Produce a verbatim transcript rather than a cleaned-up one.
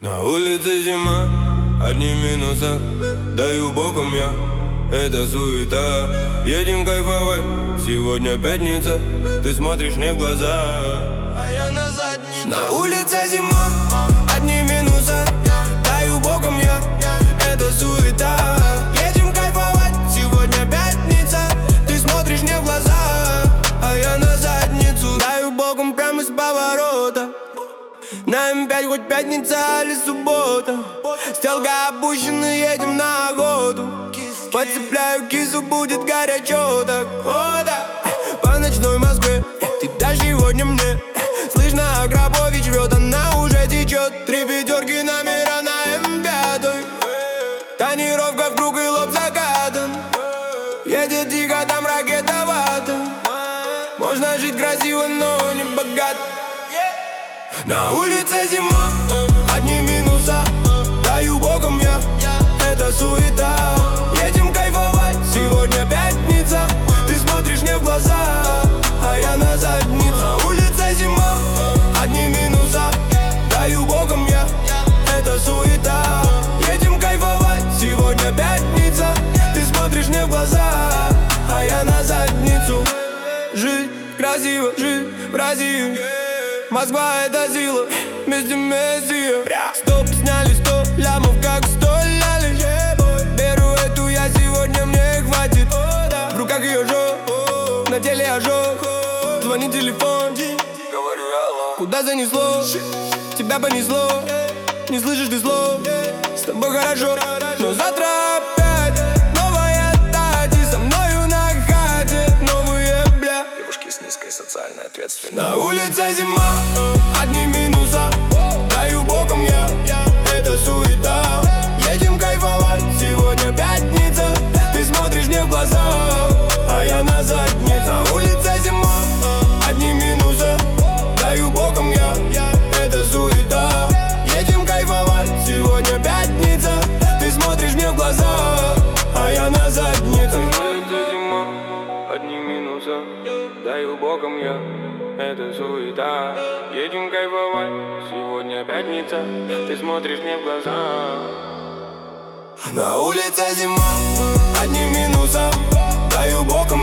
На улице зима, одни минуса, даю боком я, это суета. Едем кайфовать, сегодня пятница, ты смотришь мне в глаза, а я на заднице. На улице зима, одни минуса, даю боком я, это суета. Едем кайфовать, сегодня пятница, ты смотришь мне в глаза, а я на задницу. Даю боком прямо с поворота, на эм пять хоть пятница или суббота. Стрелка опущена, едем на охоту. Подцепляю кису, будет горячо так. О, да. По ночной Москве ты дашь сегодня мне. Слышно, Аграбович врет, она уже течет. Три пятерки номера на эм пять. Тонировка в круг и лоб закатан. Едет тихо, там ракетовато. Можно жить красиво, но не богато. На улице зима, одни минуса, даю боком я, это суета. Едем кайфовать, сегодня пятница, ты смотришь мне в глаза, а я на задницу. На улице зима, одни минуса, даю боком я, это суета. Едем кайфовать, сегодня пятница, ты смотришь мне в глаза, а я на задницу. Жить красиво, жить в России, Москва это сила, вместе Мессия. Стоп, сняли сто лямов, как сто ляли. Беру эту я сегодня, мне хватит. В руках ее жёг, на теле ожог. Звонит телефон, говорю алло. Куда занесло? Тебя понесло. Не слышишь ты слов, с тобой хорошо, но завтра опять новая тати, со мною на хате. Новые бля, девушки с низкой социальной ответственностью. На улице зима, одни минуса, даю боком я, это суета. Едем кайфовать, сегодня пятница, ты смотришь мне в глаза, а я на заднице. На улице зима, одни минуса, даю боком я, это суета. Едем кайфовать, сегодня пятница, ты смотришь мне в глаза, а я на заднице. На улице зима, одни минуса, даю боком я, это суета. Едем кайфовать, сегодня пятница, ты смотришь мне в глаза. На улице зима, одни минуса, даю боком